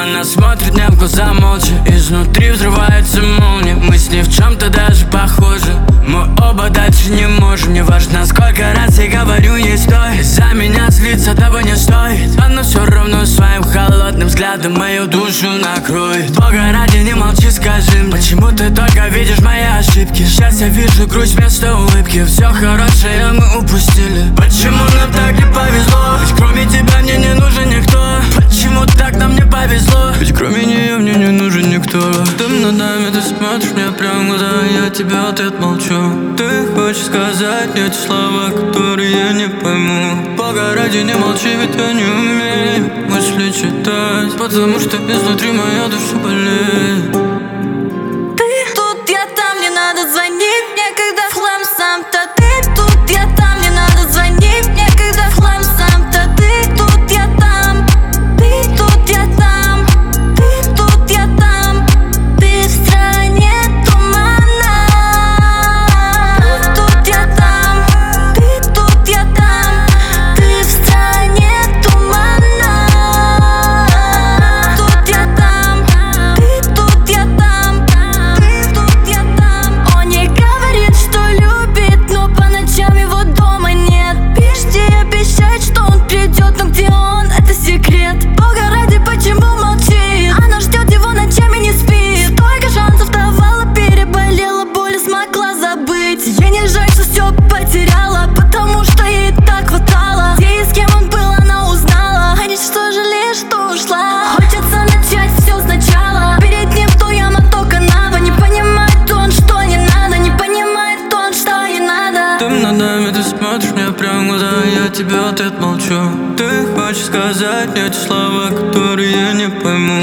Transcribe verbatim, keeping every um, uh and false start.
Она смотрит мне в глаза молча, изнутри взрывается молния. Мы с ней в чем-то даже похожи, мы оба дальше не можем. Не важно, сколько раз я говорю ей стой, за меня злиться того не стоит. Она все равно своим холодным взглядом мою душу накроет. Бога ради, не молчи, скажи мне, почему ты только видишь мои ошибки? Сейчас я вижу грусть вместо улыбки, все хорошее мы упустили. Почему нам так не повезло? Ведь кроме тебя мне не нужен никто. Почему так нам не повезло? Ведь кроме нее мне не нужен никто. Ты над нами, ты смотришь мне прямо в глаза, я тебе ответ молчу. Ты хочешь сказать мне эти слова, которые я не пойму. Бога ради, не молчи, ведь я не умею мысли читать, потому что изнутри моя душа болеет. Ты тут, я там, не надо звонить мне, когда в хлам сам-то. Ты тут, я там, не надо звонить мне, когда в хлам сам-то. Ты тут, я там, ты тут, я там, ты тут, я там. Ты в стране тумана. Ты тут, я там, ты тут, я там. Ты в стране тумана. Тут я там, ты тут, я там, ты тут, я там. Он не говорит, что любит, но по ночам его дома нет. Пишите и обещает, что он придет, но где он, это секрет. Бога ради, почему молчит? Она ждет его ночами, не спит. Столько шансов давала, переболела, боли смогла забыть. Ей не жаль, что все потеряла, потому что ей так хватало. Где и с кем он был, она узнала. А ничто жалеет, что ушла. Хочется начать все сначала. Перед ним то яма, то канава. Не понимает он, что не надо. Не понимает он, что не надо. Ты над нами, ты смотришь мне прямо в глаза, я тебе ответ молчу. Ты хочешь сказать мне эти слова, которые я не пойму.